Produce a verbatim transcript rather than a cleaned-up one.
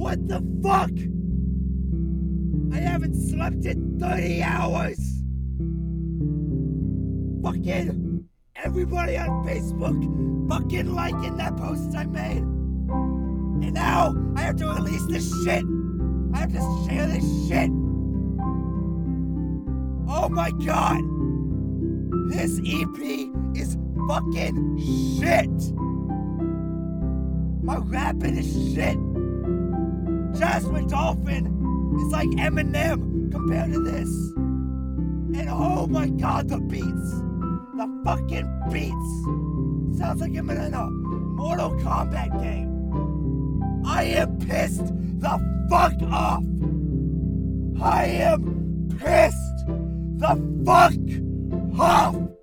What the fuck? I haven't slept in thirty hours! Fucking everybody on Facebook fucking liking that post I made. And now I have to release this shit. I have to share this shit. Oh my god. This E P is fucking shit. My rapping is shit. Jasmine Dolphin is like Eminem compared to this. And oh my god, the beats. The fucking beats. Sounds like I'm in a Mortal Kombat game. I am pissed the fuck off. I am pissed the fuck off.